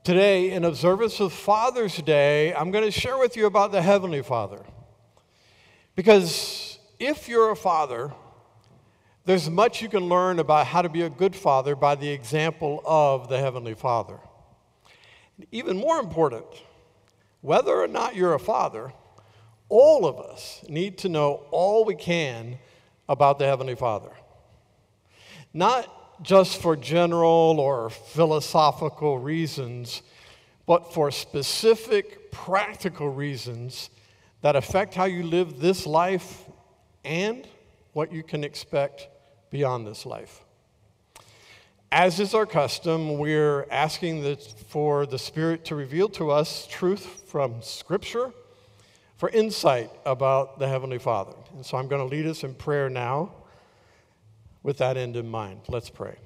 Today, in observance of Father's Day, I'm going to share with you about the Heavenly Father. Because if you're a father, there's much you can learn about how to be a good father by the example of the Heavenly Father. Even more important, whether or not you're a father, all of us need to know all we can about the Heavenly Father. Not just for general or philosophical reasons, but for specific practical reasons that affect how you live this life and what you can expect beyond this life. As is our custom, we're asking for the Spirit to reveal to us truth from Scripture for insight about the Heavenly Father. And so I'm going to lead us in prayer now with that end in mind. Let's pray.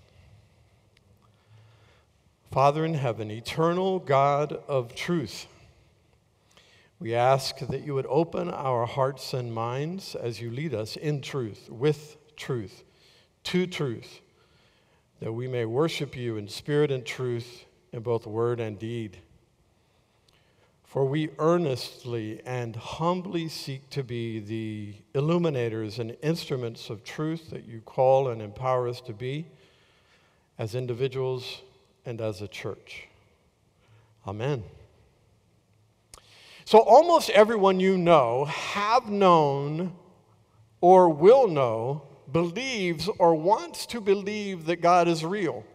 Father in heaven, eternal God of truth, we ask that you would open our hearts and minds as you lead us in truth, with truth, to truth, that we may worship you in spirit and truth in both word and deed. For we earnestly and humbly seek to be the illuminators and instruments of truth that you call and empower us to be as individuals and as a church. Amen. So almost everyone you know, have known, or will know, believes or wants to believe that God is real.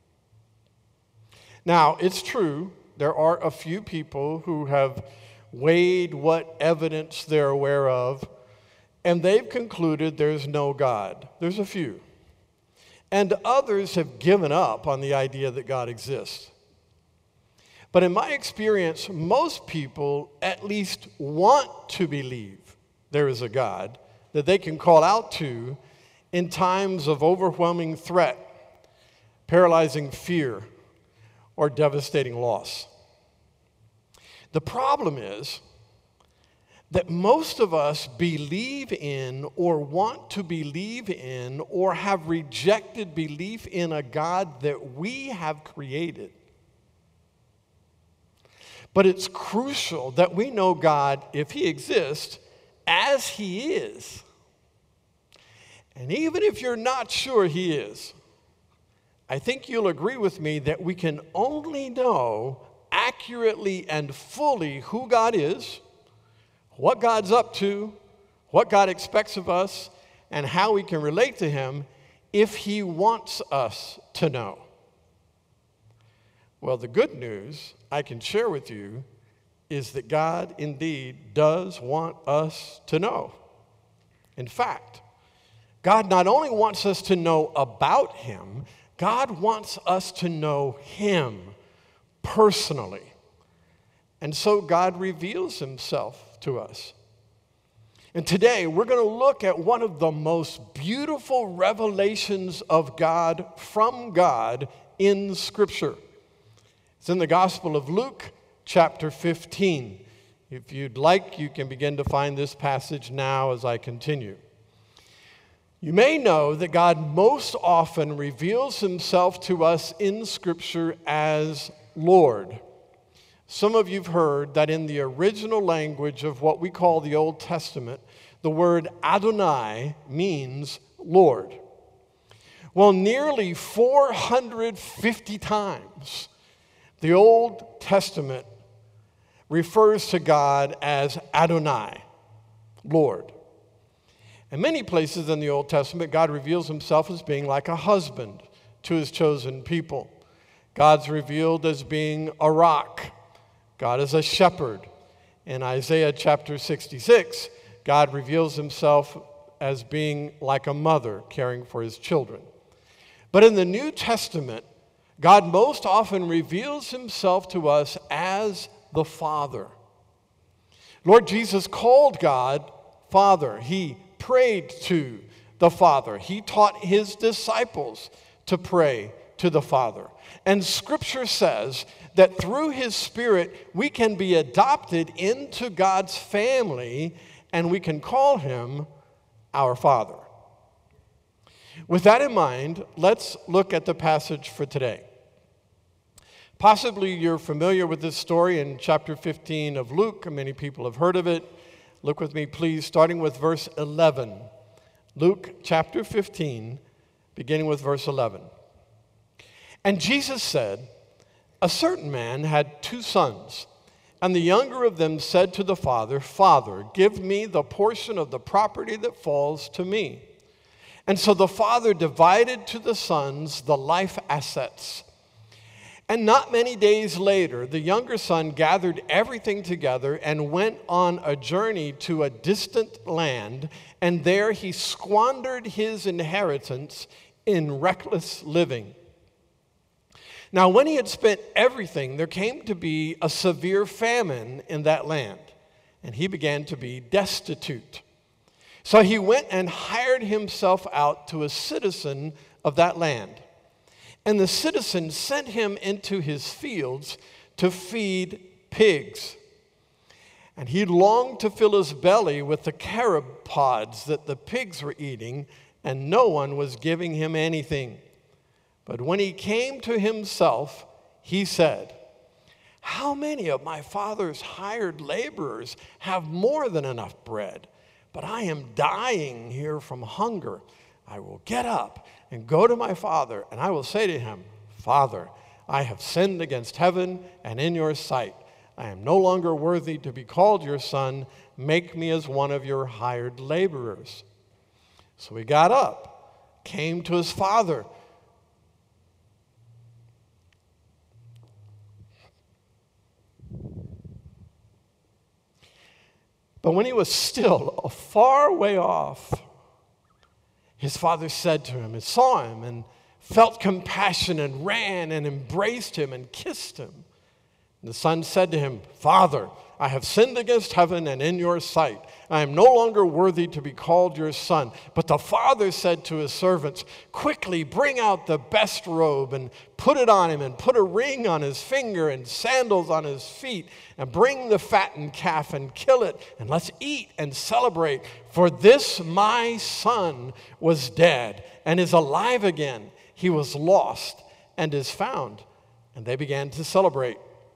Now, it's true, there are a few people who have weighed what evidence they're aware of, and they've concluded there's no God. There's a few. And others have given up on the idea that God exists. But in my experience, most people at least want to believe there is a God that they can call out to in times of overwhelming threat, paralyzing fear, or devastating loss. The problem is that most of us believe in or want to believe in or have rejected belief in a God that we have created. But it's crucial that we know God, if he exists, as he is. And even if you're not sure he is, I think you'll agree with me that we can only know accurately and fully who God is, what God's up to, what God expects of us, and how we can relate to him if he wants us to know. Well, the good news I can share with you is that God indeed does want us to know. In fact, God not only wants us to know about him, God wants us to know him personally. And so God reveals himself to us. And today we're going to look at one of the most beautiful revelations of God from God in Scripture. It's in the Gospel of Luke, chapter 15. If you'd like, you can begin to find this passage now as I continue. You may know that God most often reveals himself to us in Scripture as Lord. Some of you have heard that in the original language of what we call the Old Testament, the word Adonai means Lord. Well, nearly 450 times, the Old Testament refers to God as Adonai, Lord. In many places in the Old Testament, God reveals himself as being like a husband to his chosen people. God's revealed as being a rock. God is a shepherd. In Isaiah chapter 66, God reveals himself as being like a mother caring for his children. But in the New Testament, God most often reveals himself to us as the Father. Lord Jesus called God Father. He prayed to the Father. He taught his disciples to pray to the Father. And Scripture says that through his Spirit, we can be adopted into God's family and we can call him our Father. With that in mind, let's look at the passage for today. Possibly you're familiar with this story in chapter 15 of Luke. Many people have heard of it. Look with me, please, starting with verse 11. Luke chapter 15, beginning with verse 11. And Jesus said, "A certain man had 2 sons, and the younger of them said to the father, 'Father, give me the portion of the property that falls to me.' And so the father divided to the sons the life assets. And not many days later, the younger son gathered everything together and went on a journey to a distant land, and there he squandered his inheritance in reckless living. Now, when he had spent everything, there came to be a severe famine in that land, and he began to be destitute. So he went and hired himself out to a citizen of that land. And the citizen sent him into his fields to feed pigs. And he longed to fill his belly with the carob pods that the pigs were eating, and no one was giving him anything. But when he came to himself, he said, 'How many of my father's hired laborers have more than enough bread? But I am dying here from hunger. I will get up and go to my father, and I will say to him, Father, I have sinned against heaven and in your sight. I am no longer worthy to be called your son. Make me as one of your hired laborers.' So he got up, came to his father. But when he was still a far way off, his father said to him, and saw him, and felt compassion, and ran and embraced him and kissed him. And the son said to him, 'Father, I have sinned against heaven and in your sight. I am no longer worthy to be called your son.' But the father said to his servants, 'Quickly bring out the best robe and put it on him, and put a ring on his finger and sandals on his feet, and bring the fattened calf and kill it, and let's eat and celebrate. For this my son was dead and is alive again. He was lost and is found.' And they began to celebrate.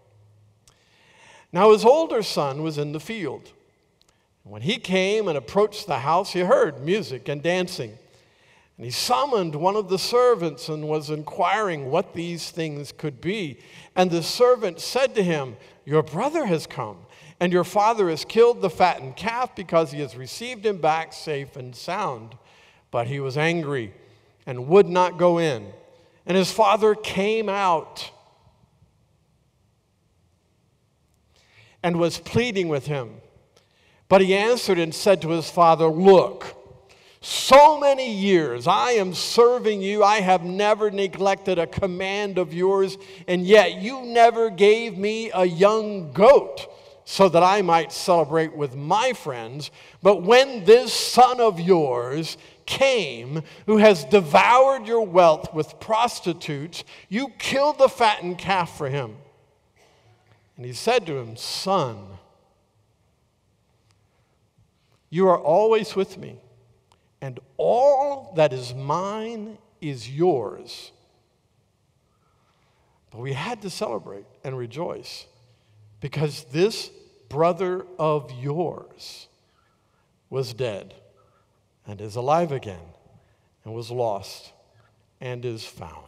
Now his older son was in the field. When he came and approached the house, he heard music and dancing. And he summoned one of the servants and was inquiring what these things could be. And the servant said to him, 'Your brother has come, and your father has killed the fattened calf because he has received him back safe and sound.' But he was angry and would not go in. And his father came out and was pleading with him. But he answered and said to his father, 'Look, so many years I am serving you. I have never neglected a command of yours, and yet you never gave me a young goat so that I might celebrate with my friends. But when this son of yours came, who has devoured your wealth with prostitutes, you killed the fattened calf for him.' And he said to him, 'Son, you are always with me, and all that is mine is yours.' But we had to celebrate and rejoice, because this brother of yours was dead and is alive again, and was lost and is found."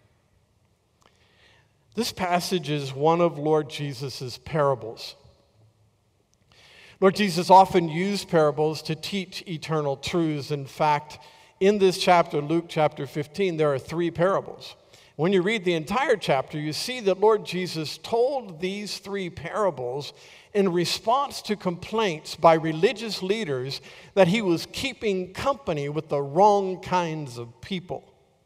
This passage is one of Lord Jesus' parables. Lord Jesus often used parables to teach eternal truths. In fact, in this chapter, Luke chapter 15, there are 3 parables. When you read the entire chapter, you see that Lord Jesus told these 3 parables in response to complaints by religious leaders that he was keeping company with the wrong kinds of people.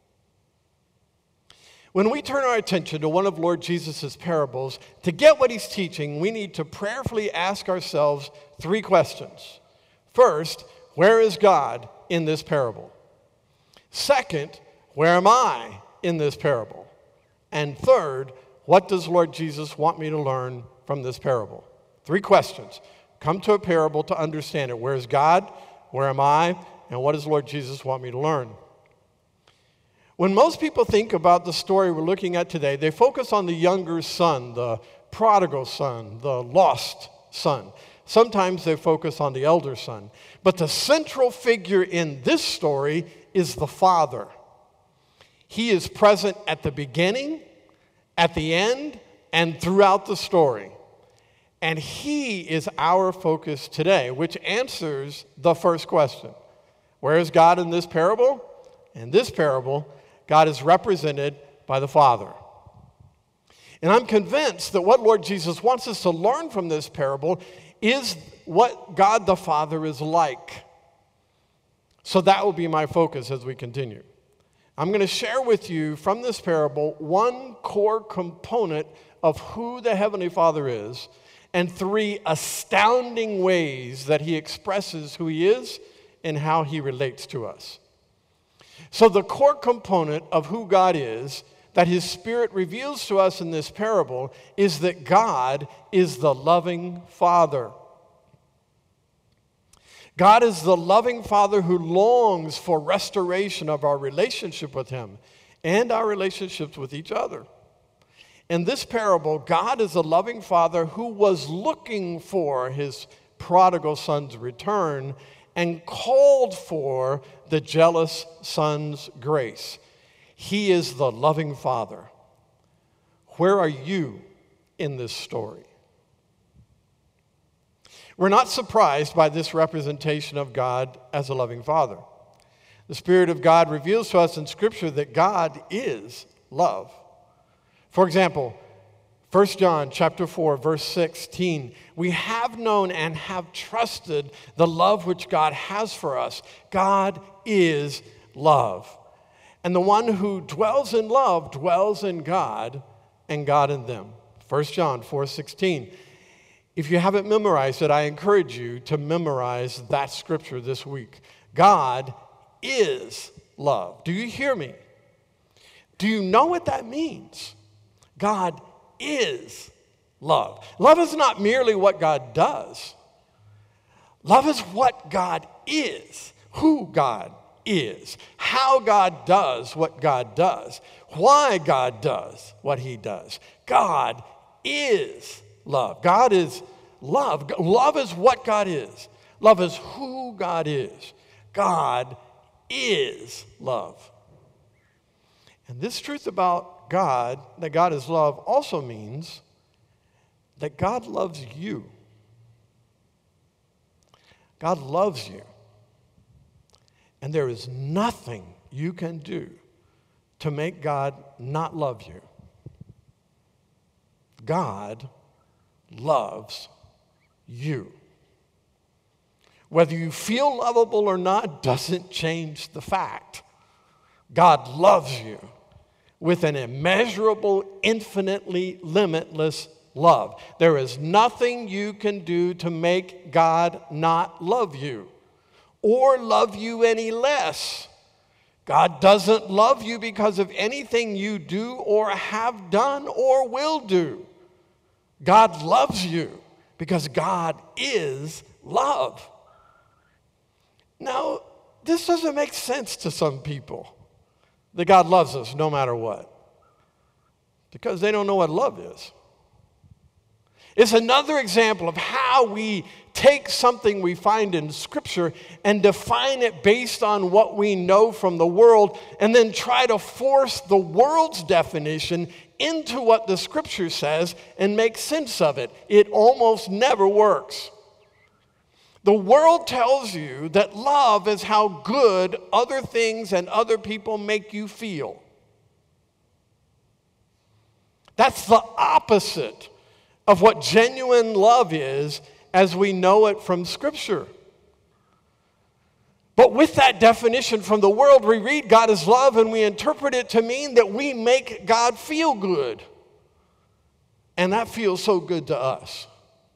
When we turn our attention to one of Lord Jesus' parables, to get what he's teaching, we need to prayerfully ask ourselves 3 questions. First, where is God in this parable? Second, where am I in this parable? And third, what does Lord Jesus want me to learn from this parable? 3 questions. Come to a parable to understand it. Where is God? Where am I? And what does Lord Jesus want me to learn? When most people think about the story we're looking at today, they focus on the younger son, the prodigal son, the lost son. Sometimes they focus on the elder son. But the central figure in this story is the father. He is present at the beginning, at the end, and throughout the story. And he is our focus today, which answers the first question. Where is God in this parable? In this parable, God is represented by the Father. And I'm convinced that what Lord Jesus wants us to learn from this parable is what God the Father is like. So that will be my focus as we continue. I'm going to share with you from this parable one core component of who the Heavenly Father is and three astounding ways that he expresses who he is and how he relates to us. So the core component of who God is that his Spirit reveals to us in this parable is that God is the loving Father. God is the loving Father who longs for restoration of our relationship with him and our relationships with each other. In this parable, God is a loving Father who was looking for his prodigal son's return and called for the jealous son's grace. He is the loving Father. Where are you in this story? We're not surprised by this representation of God as a loving Father. The Spirit of God reveals to us in Scripture that God is love. For example, 1 John chapter 4, verse 16, we have known and have trusted the love which God has for us. God is love. And the one who dwells in love dwells in God and God in them. 1 John 4:16. If you haven't memorized it, I encourage you to memorize that scripture this week. God is love. Do you hear me? Do you know what that means? God is love. Love is not merely what God does. Love is what God is, who God is, how God does what God does, why God does what he does. God is love. God is love. Love is what God is. Love is who God is. God is love. And this truth about God, that God is love, also means that God loves you. God loves you. And there is nothing you can do to make God not love you. God loves you. Whether you feel lovable or not doesn't change the fact. God loves you with an immeasurable, infinitely limitless love. There is nothing you can do to make God not love you or love you any less. God doesn't love you because of anything you do or have done or will do. God loves you because God is love. Now, this doesn't make sense to some people, that God loves us no matter what, because they don't know what love is. It's another example of how we take something we find in Scripture and define it based on what we know from the world, and then try to force the world's definition into what the Scripture says and make sense of it. It almost never works. The world tells you that love is how good other things and other people make you feel. That's the opposite of what genuine love is as we know it from Scripture. But with that definition from the world, we read God is love and we interpret it to mean that we make God feel good. And that feels so good to us.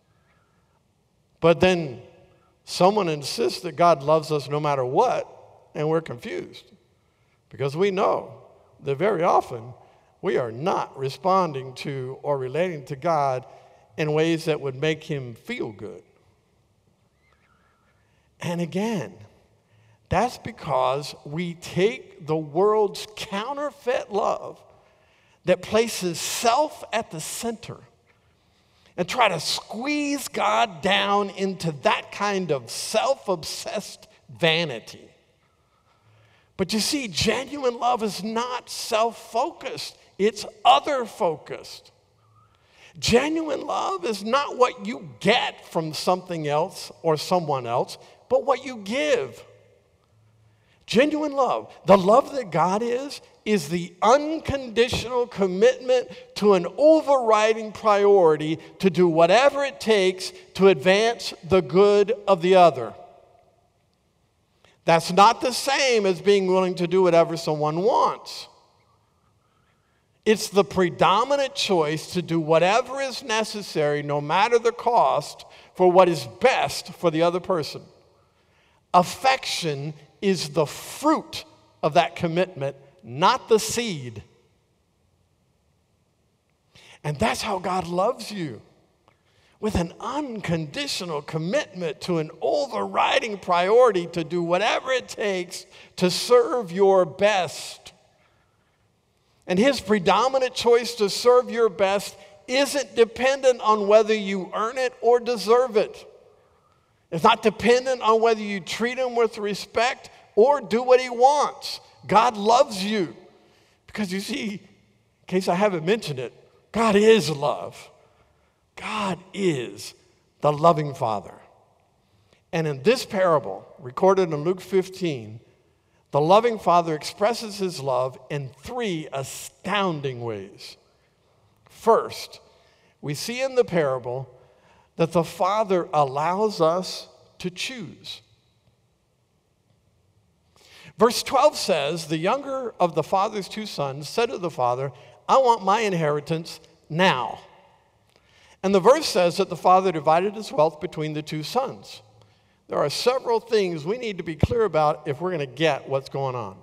But then someone insists that God loves us no matter what, and we're confused. Because we know that very often we are not responding to or relating to God in ways that would make him feel good. And again, That's because we take the world's counterfeit love that places self at the center and try to squeeze God down into that kind of self-obsessed vanity. But you see, genuine love is not self-focused. It's other-focused. Genuine love is not what you get from something else or someone else, but what you give. Genuine love, the love that God is the unconditional commitment to an overriding priority to do whatever it takes to advance the good of the other. That's not the same as being willing to do whatever someone wants. It's the predominant choice to do whatever is necessary, no matter the cost, for what is best for the other person. Affection is the fruit of that commitment, not the seed. And that's how God loves you, with an unconditional commitment to an overriding priority to do whatever it takes to serve your best. And his predominant choice to serve your best isn't dependent on whether you earn it or deserve it. It's not dependent on whether you treat him with respect or do what he wants. God loves you. Because you see, in case I haven't mentioned it, God is love. God is the loving Father. And in this parable, recorded in Luke 15, the loving Father expresses his love in 3 astounding ways. First, we see in the parable that the Father allows us to choose. Verse 12 says, the younger of the father's 2 sons said to the father, I want my inheritance now. And the verse says that the father divided his wealth between the 2 sons. There are several things we need to be clear about if we're going to get what's going on.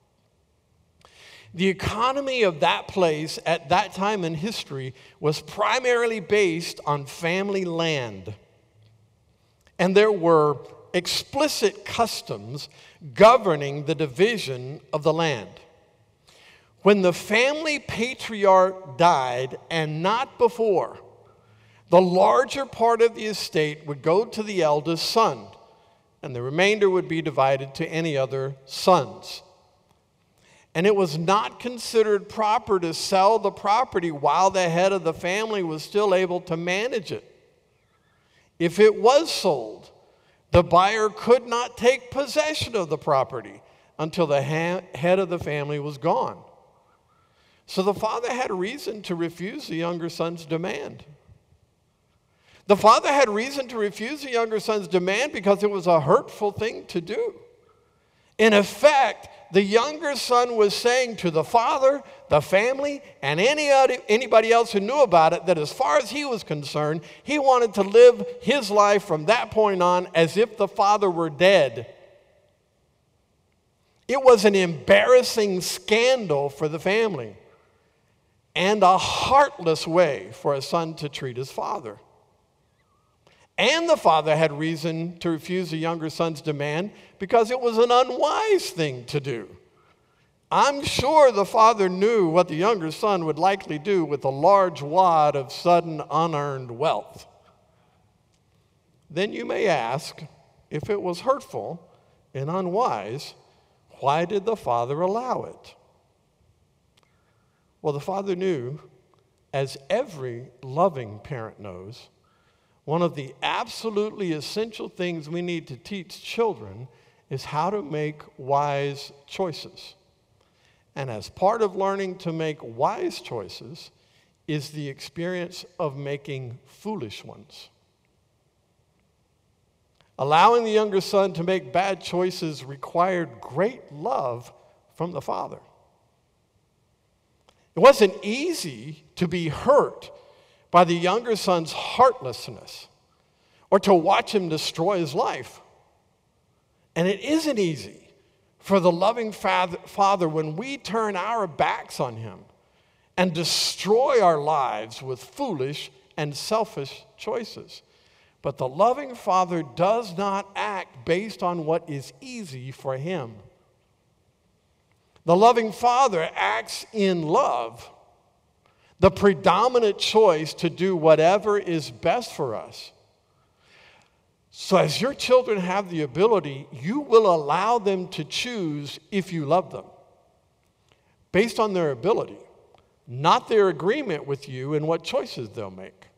The economy of that place at that time in history was primarily based on family land. And there were explicit customs governing the division of the land. When the family patriarch died, and not before, the larger part of the estate would go to the eldest son, and the remainder would be divided to any other sons. And it was not considered proper to sell the property while the head of the family was still able to manage it. If it was sold, the buyer could not take possession of the property until the head of the family was gone. So the father had reason to refuse the younger son's demand. The father had reason to refuse the younger son's demand because it was a hurtful thing to do. In effect, the younger son was saying to the father, the family, and anybody else who knew about it that as far as he was concerned, he wanted to live his life from that point on as if the father were dead. It was an embarrassing scandal for the family and a heartless way for a son to treat his father. And the father had reason to refuse the younger son's demand because it was an unwise thing to do. I'm sure the father knew what the younger son would likely do with a large wad of sudden unearned wealth. Then you may ask, if it was hurtful and unwise, why did the father allow it? Well, the father knew, as every loving parent knows, one of the absolutely essential things we need to teach children is how to make wise choices. And as part of learning to make wise choices is the experience of making foolish ones. Allowing the younger son to make bad choices required great love from the father. It wasn't easy to be hurt by the younger son's heartlessness or to watch him destroy his life. And it isn't easy for the loving father when we turn our backs on him and destroy our lives with foolish and selfish choices. But the loving Father does not act based on what is easy for him. The loving Father acts in love, the predominant choice to do whatever is best for us. So as your children have the ability, you will allow them to choose if you love them, based on their ability, not their agreement with you and what choices they'll make.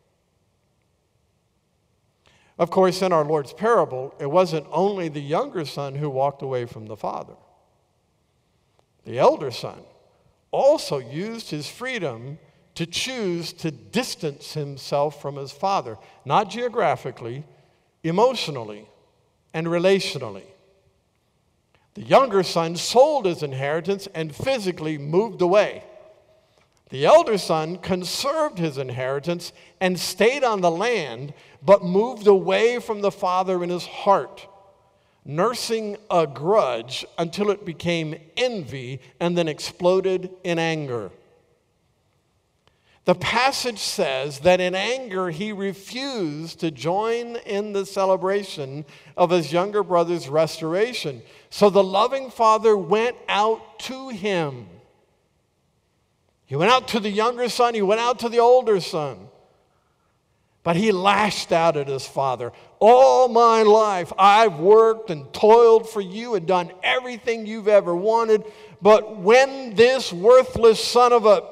Of course, in our Lord's parable, it wasn't only the younger son who walked away from the father. The elder son also used his freedom to choose to distance himself from his father, not geographically, emotionally, and relationally. The younger son sold his inheritance and physically moved away. The elder son conserved his inheritance and stayed on the land, but moved away from the father in his heart, nursing a grudge until it became envy and then exploded in anger. The passage says that in anger he refused to join in the celebration of his younger brother's restoration. So the loving father went out to him. He went out to the younger son, he went out to the older son. But he lashed out at his father. All my life I've worked and toiled for you and done everything you've ever wanted. But when this worthless son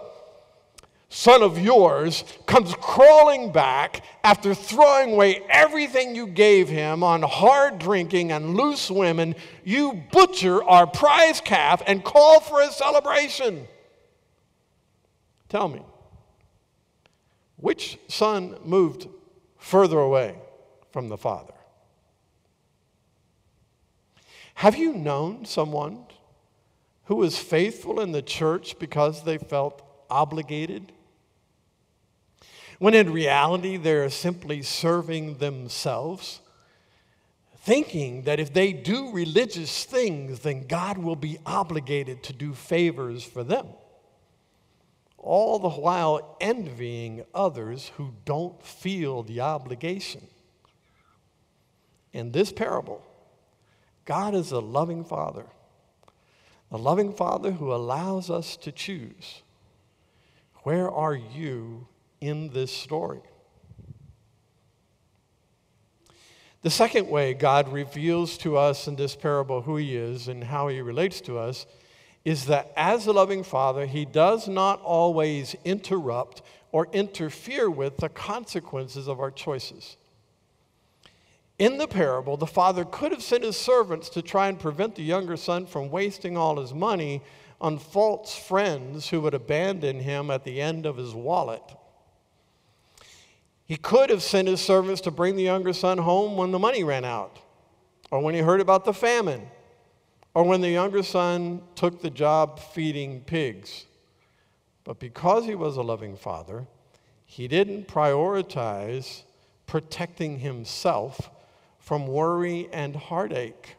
of yours comes crawling back after throwing away everything you gave him on hard drinking and loose women, you butcher our prize calf and call for a celebration. Tell me, which son moved further away from the father? Have you known someone who was faithful in the church because they felt obligated, when in reality they're simply serving themselves, thinking that if they do religious things, then God will be obligated to do favors for them, all the while envying others who don't feel the obligation? In this parable, God is a loving Father, a loving Father who allows us to choose. Where are you in this story? The second way God reveals to us in this parable who he is and how he relates to us is that as a loving Father, he does not always interrupt or interfere with the consequences of our choices. In the parable, the father could have sent his servants to try and prevent the younger son from wasting all his money on false friends who would abandon him at the end of his wallet. He could have sent his servants to bring the younger son home when the money ran out, or when he heard about the famine, or when the younger son took the job feeding pigs. But because he was a loving father, he didn't prioritize protecting himself from worry and heartache.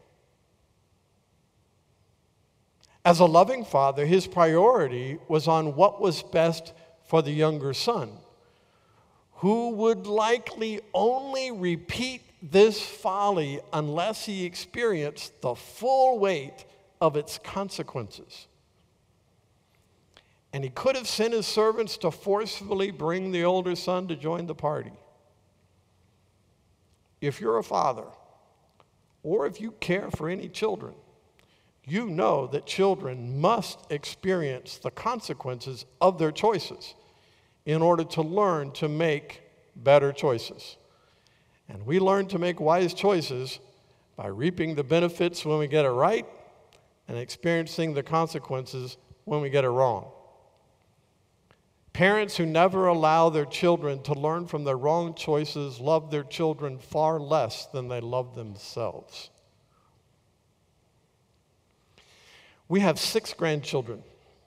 As a loving father, his priority was on what was best for the younger son, who would likely only repeat this folly unless he experienced the full weight of its consequences. And he could have sent his servants to forcefully bring the older son to join the party. If you're a father, or if you care for any children, you know that children must experience the consequences of their choices in order to learn to make better choices. And we learn to make wise choices by reaping the benefits when we get it right and experiencing the consequences when we get it wrong. Parents who never allow their children to learn from their wrong choices love their children far less than they love themselves. We have 6 grandchildren.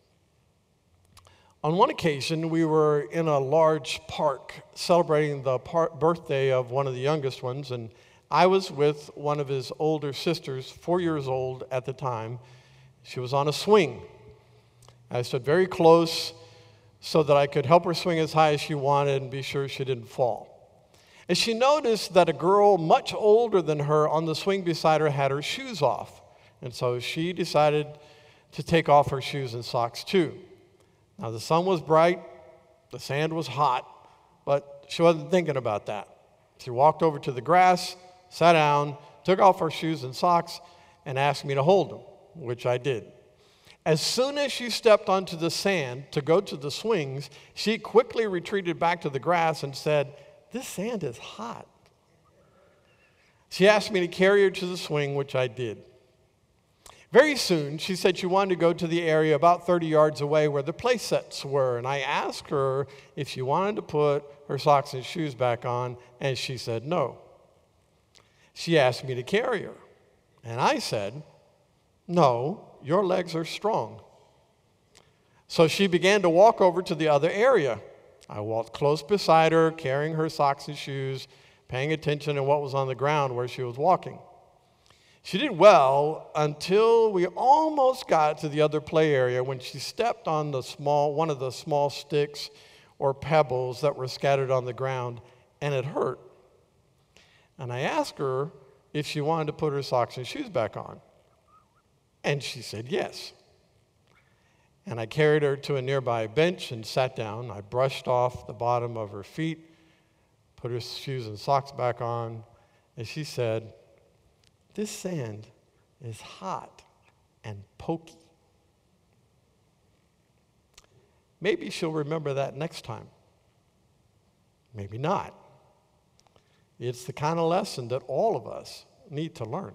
On one occasion, we were in a large park celebrating the birthday of one of the youngest ones, and I was with one of his older sisters, 4 years old at the time. She was on a swing. I stood very close so that I could help her swing as high as she wanted and be sure she didn't fall. And she noticed that a girl much older than her on the swing beside her had her shoes off. And so she decided to take off her shoes and socks too. Now the sun was bright, the sand was hot, but she wasn't thinking about that. She walked over to the grass, sat down, took off her shoes and socks, and asked me to hold them, which I did. As soon as she stepped onto the sand to go to the swings, she quickly retreated back to the grass and said, "This sand is hot." She asked me to carry her to the swing, which I did. Very soon, she said she wanted to go to the area about 30 yards away where the play sets were, and I asked her if she wanted to put her socks and shoes back on, and she said no. She asked me to carry her, and I said, "No, your legs are strong." So she began to walk over to the other area. I walked close beside her, carrying her socks and shoes, paying attention to what was on the ground where she was walking. She did well until we almost got to the other play area when she stepped on one of the small sticks or pebbles that were scattered on the ground, and it hurt. And I asked her if she wanted to put her socks and shoes back on. And she said yes. And I carried her to a nearby bench and sat down. I brushed off the bottom of her feet, put her shoes and socks back on, and she said, "This sand is hot and pokey." Maybe she'll remember that next time. Maybe not. It's the kind of lesson that all of us need to learn.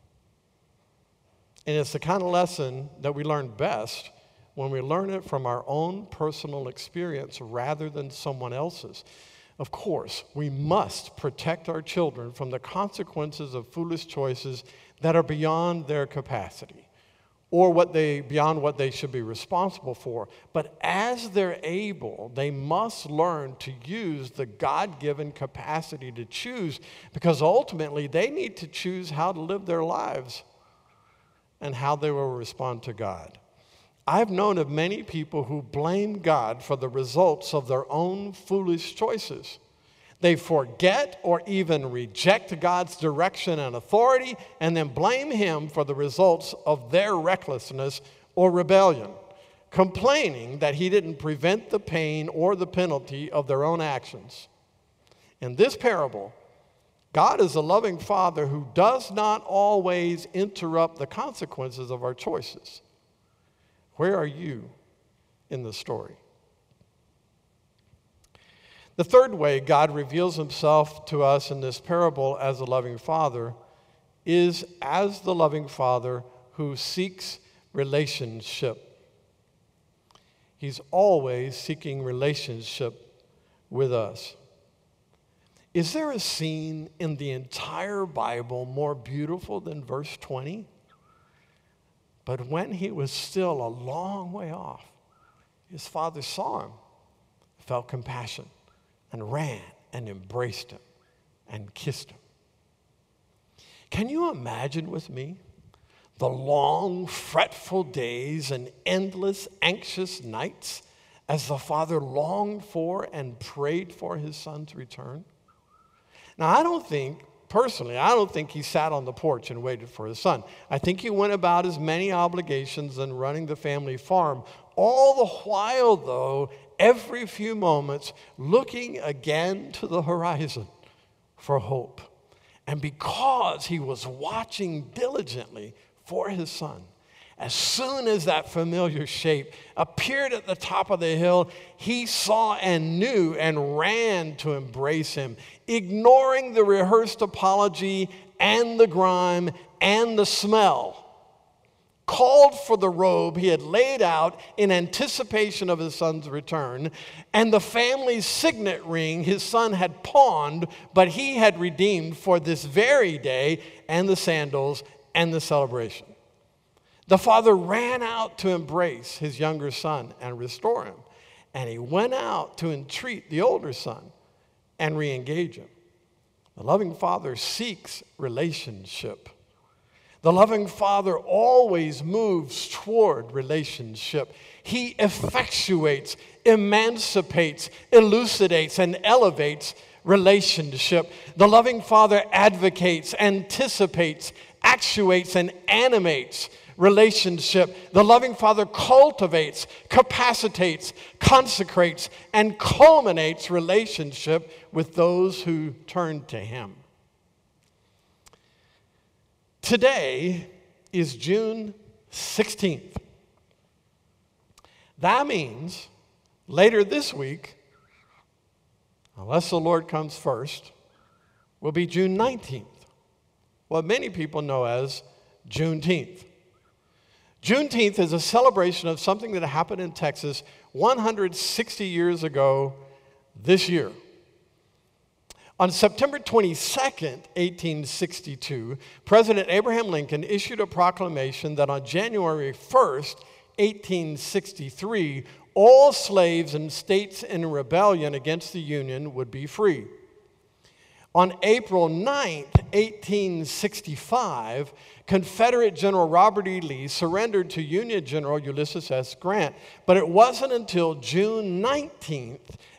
And it's the kind of lesson that we learn best when we learn it from our own personal experience rather than someone else's. Of course, we must protect our children from the consequences of foolish choices that are beyond their capacity or beyond what they should be responsible for. But as they're able, they must learn to use the God-given capacity to choose, because ultimately they need to choose how to live their lives and how they will respond to God. I've known of many people who blame God for the results of their own foolish choices. They forget or even reject God's direction and authority and then blame Him for the results of their recklessness or rebellion, complaining that He didn't prevent the pain or the penalty of their own actions. In this parable, God is a loving Father who does not always interrupt the consequences of our choices. Where are you in the story? The third way God reveals Himself to us in this parable as a loving Father is as the loving Father who seeks relationship. He's always seeking relationship with us. Is there a scene in the entire Bible more beautiful than verse 20? But when he was still a long way off, his father saw him, felt compassion, and ran and embraced him and kissed him. Can you imagine with me the long, fretful days and endless, anxious nights as the father longed for and prayed for his son's return? Now, I don't think he sat on the porch and waited for his son. I think he went about his many obligations and running the family farm, all the while, though, every few moments, looking again to the horizon for hope. And because he was watching diligently for his son, as soon as that familiar shape appeared at the top of the hill, he saw and knew and ran to embrace him, ignoring the rehearsed apology and the grime and the smell. Called for the robe he had laid out in anticipation of his son's return, and the family's signet ring his son had pawned, but he had redeemed for this very day, and the sandals and the celebration. The father ran out to embrace his younger son and restore him. And he went out to entreat the older son and re-engage him. The loving father seeks relationship. The loving father always moves toward relationship. He effectuates, emancipates, elucidates, and elevates relationship. The loving Father advocates, anticipates, actuates, and animates relationship. The loving Father cultivates, capacitates, consecrates, and culminates relationship with those who turn to Him. Today is June 16th. That means later this week, unless the Lord comes first, will be June 19th, what many people know as Juneteenth. Juneteenth is a celebration of something that happened in Texas 160 years this year. On September 22nd, 1862, President Abraham Lincoln issued a proclamation that on January 1st, 1863, all slaves in states in rebellion against the Union would be free. On April 9th, 1865, Confederate General Robert E. Lee surrendered to Union General Ulysses S. Grant, but it wasn't until June 19th,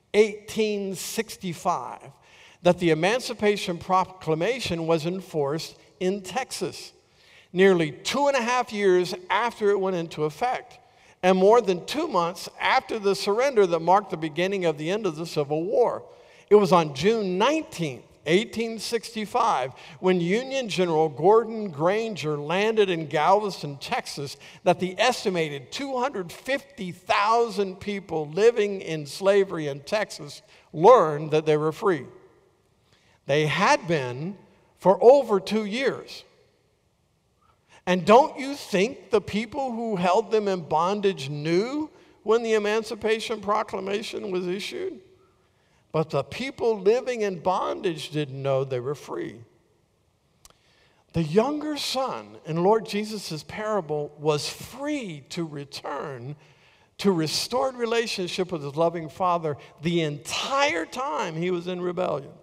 1865, that the Emancipation Proclamation was enforced in Texas, nearly 2.5 years after it went into effect, and more than 2 months after the surrender that marked the beginning of the end of the Civil War. It was on June 19th, 1865, when Union General Gordon Granger landed in Galveston, Texas, that the estimated 250,000 people living in slavery in Texas learned that they were free. They had been for over 2 years. And don't you think the people who held them in bondage knew when the Emancipation Proclamation was issued? But the people living in bondage didn't know they were free. The younger son in Lord Jesus' parable was free to return to restored relationship with his loving Father the entire time he was in rebellion.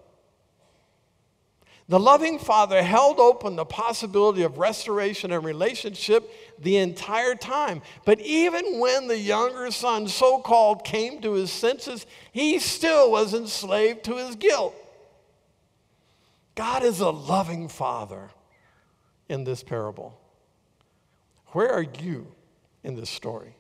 The loving Father held open the possibility of restoration and relationship the entire time. But even when the younger son, so-called, came to his senses, he still was enslaved to his guilt. God is a loving Father in this parable. Where are you in this story?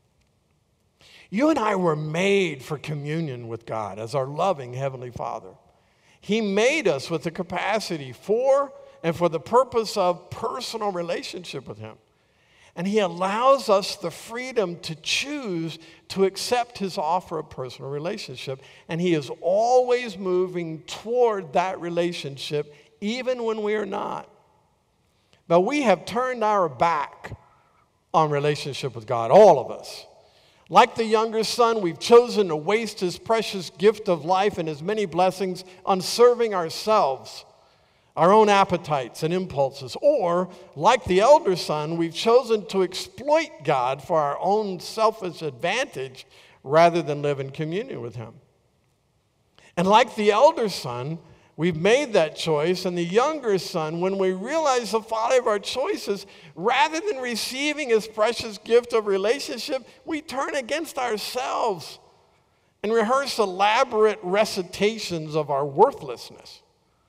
You and I were made for communion with God as our loving Heavenly Father. He made us with the capacity for and for the purpose of personal relationship with Him. And He allows us the freedom to choose to accept His offer of personal relationship. And He is always moving toward that relationship, even when we are not. But we have turned our back on relationship with God, all of us. Like the younger son, we've chosen to waste His precious gift of life and His many blessings on serving ourselves, our own appetites and impulses. Or, like the elder son, we've chosen to exploit God for our own selfish advantage rather than live in communion with Him. And like the elder son, we've made that choice, and the younger son, when we realize the folly of our choices, rather than receiving His precious gift of relationship, we turn against ourselves and rehearse elaborate recitations of our worthlessness.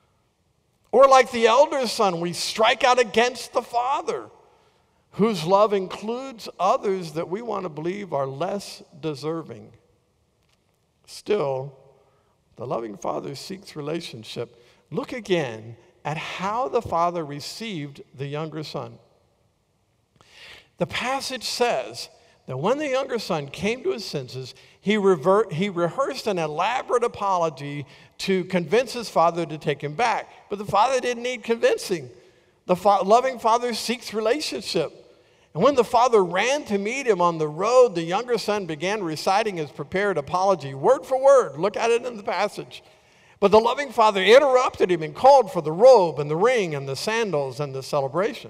Or like the elder son, we strike out against the Father, whose love includes others that we want to believe are less deserving. Still, the loving Father seeks relationship. Look again at how the Father received the younger son. The passage says that when the younger son came to his senses, he rehearsed an elaborate apology to convince his father to take him back. But the father didn't need convincing. The loving Father seeks relationship. And when the father ran to meet him on the road, the younger son began reciting his prepared apology, word for word. Look at it in the passage. But the loving Father interrupted him and called for the robe and the ring and the sandals and the celebration.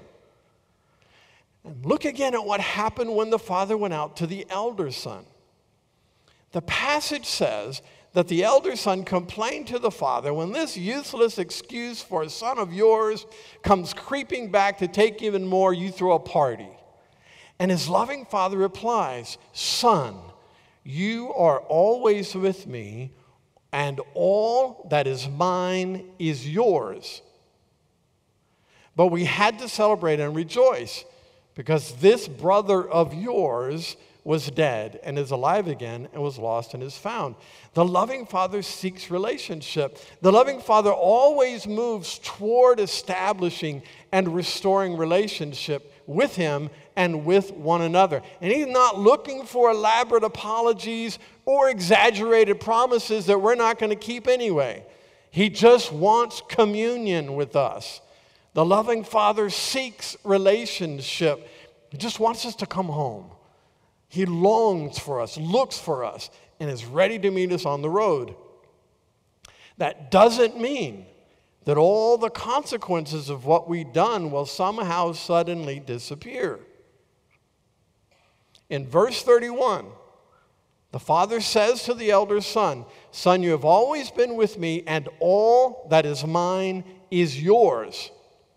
And look again at what happened when the father went out to the elder son. The passage says that the elder son complained to the father, when this useless excuse for a son of yours comes creeping back to take even more, you throw a party. And his loving Father replies, son, you are always with me, and all that is mine is yours. But we had to celebrate and rejoice because this brother of yours was dead and is alive again and was lost and is found. The loving Father seeks relationship. The loving Father always moves toward establishing and restoring relationship with him and with one another. And he's not looking for elaborate apologies or exaggerated promises that we're not going to keep anyway. He just wants communion with us. The loving Father seeks relationship. He just wants us to come home. He longs for us, looks for us, and is ready to meet us on the road. That doesn't mean that all the consequences of what we've done will somehow suddenly disappear. In verse 31, the Father says to the elder son, "Son, you have always been with me, and all that is mine is yours."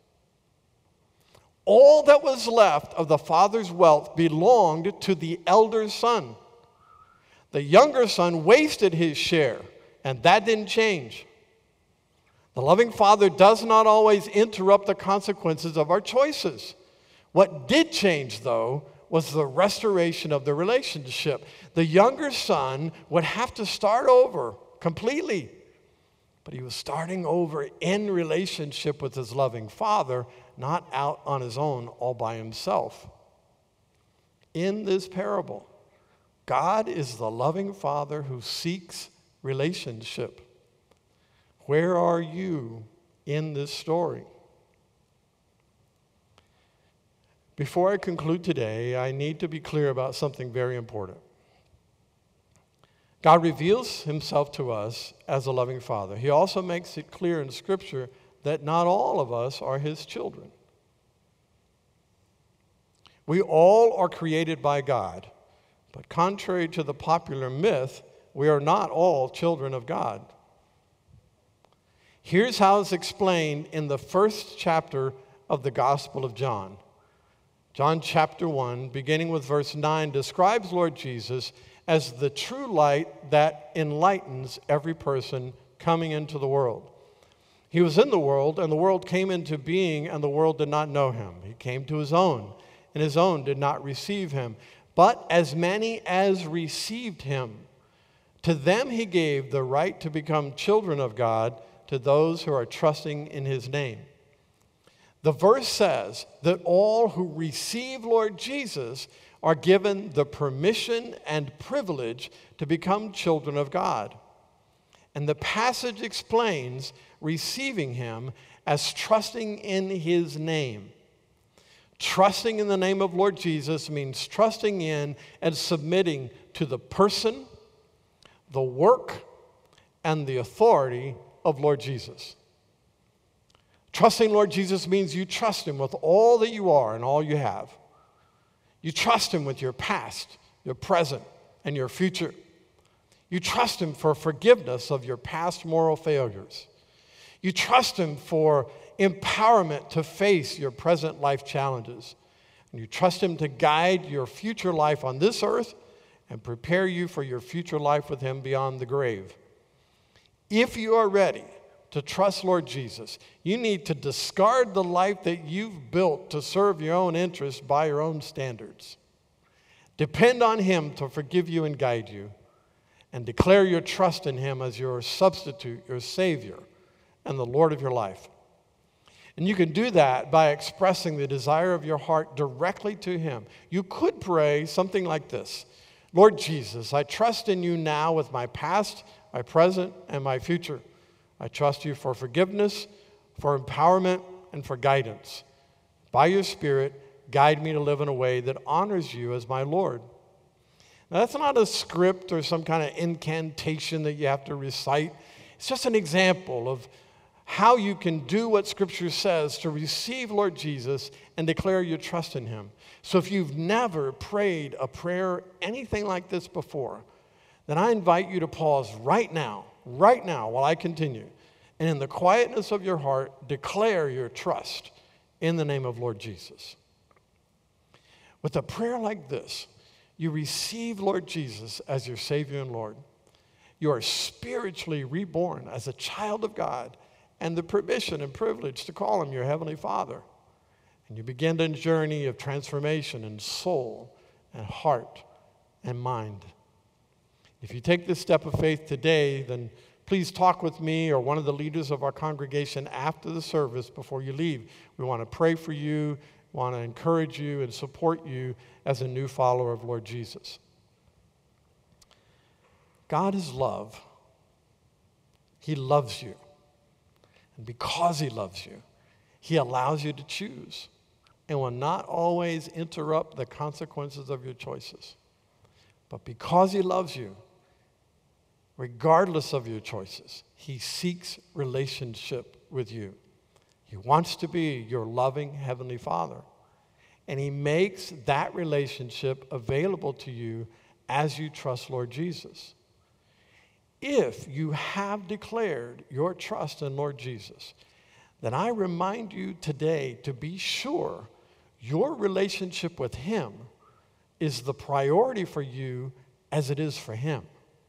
All that was left of the father's wealth belonged to the elder son. The younger son wasted his share, and that didn't change. The loving Father does not always interrupt the consequences of our choices. What did change, though, was the restoration of the relationship. The younger son would have to start over completely, but he was starting over in relationship with his loving Father, not out on his own all by himself. In this parable, God is the loving Father who seeks relationship. Where are you in this story? Before I conclude today, I need to be clear about something very important. God reveals himself to us as a loving Father. He also makes it clear in Scripture that not all of us are his children. We all are created by God, but contrary to the popular myth, we are not all children of God. Here's how it's explained in the first chapter of the Gospel of John. John chapter 1, beginning with verse 9, describes Lord Jesus as the true light that enlightens every person coming into the world. He was in the world, and the world came into being, and the world did not know him. He came to his own, and his own did not receive him. But as many as received him, to them he gave the right to become children of God, to those who are trusting in his name. The verse says that all who receive Lord Jesus are given the permission and privilege to become children of God. And the passage explains receiving him as trusting in his name. Trusting in the name of Lord Jesus means trusting in and submitting to the person, the work, and the authority of Lord Jesus. Trusting Lord Jesus means you trust him with all that you are and all you have. You trust him with your past, your present, and your future. You trust him for forgiveness of your past moral failures. You trust him for empowerment to face your present life challenges. And you trust him to guide your future life on this earth and prepare you for your future life with him beyond the grave. If you are ready to trust Lord Jesus, you need to discard the life that you've built to serve your own interests by your own standards. Depend on him to forgive you and guide you, and declare your trust in him as your substitute, your Savior, and the Lord of your life. And you can do that by expressing the desire of your heart directly to him. You could pray something like this: Lord Jesus, I trust in you now with my past, my present, and my future. I trust you for forgiveness, for empowerment, and for guidance. By your Spirit, guide me to live in a way that honors you as my Lord. Now, that's not a script or some kind of incantation that you have to recite. It's just an example of how you can do what Scripture says to receive Lord Jesus and declare your trust in him. So if you've never prayed a prayer anything like this before, then I invite you to pause right now while I continue, and in the quietness of your heart, declare your trust in the name of Lord Jesus. With a prayer like this, you receive Lord Jesus as your Savior and Lord. You are spiritually reborn as a child of God and the permission and privilege to call him your heavenly Father. And you begin a journey of transformation in soul and heart and mind. If you take this step of faith today, then please talk with me or one of the leaders of our congregation after the service before you leave. We want to pray for you, want to encourage you and support you as a new follower of Lord Jesus. God is love. He loves you. And because he loves you, he allows you to choose and will not always interrupt the consequences of your choices. But because he loves you, regardless of your choices, he seeks relationship with you. He wants to be your loving Heavenly Father. And he makes that relationship available to you as you trust Lord Jesus. If you have declared your trust in Lord Jesus, then I remind you today to be sure your relationship with him is the priority for you as it is for him.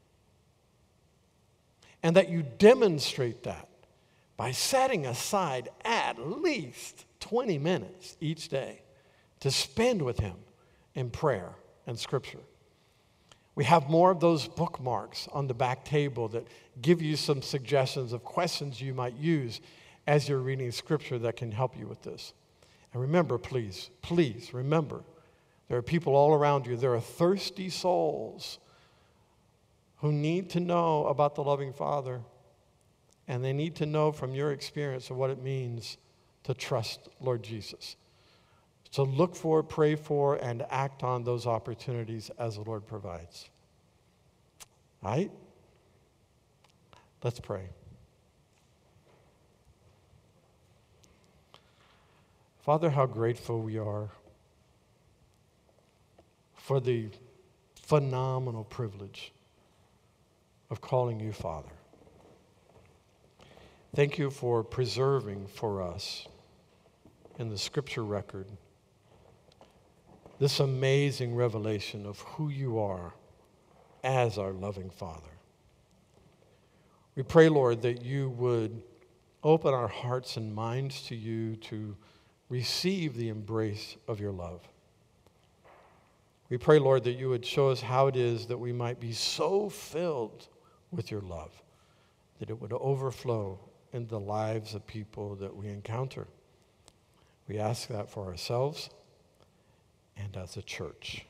And that you demonstrate that by setting aside at least 20 minutes each day to spend with him in prayer and scripture. We have more of those bookmarks on the back table that give you some suggestions of questions you might use as you're reading scripture that can help you with this. And remember, please remember, there are people all around you. There are thirsty souls who need to know about the loving Father, and they need to know from your experience of what it means to trust Lord Jesus. So look for, pray for, and act on those opportunities as the Lord provides. All right? Let's pray. Father, how grateful we are for the phenomenal privilege of calling you Father. Thank you for preserving for us in the scripture record this amazing revelation of who you are as our loving Father. We pray, Lord, that you would open our hearts and minds to you to receive the embrace of your love. We pray, Lord, that you would show us how it is that we might be so filled with your love that it would overflow in the lives of people that we encounter. We ask that for ourselves and as a church.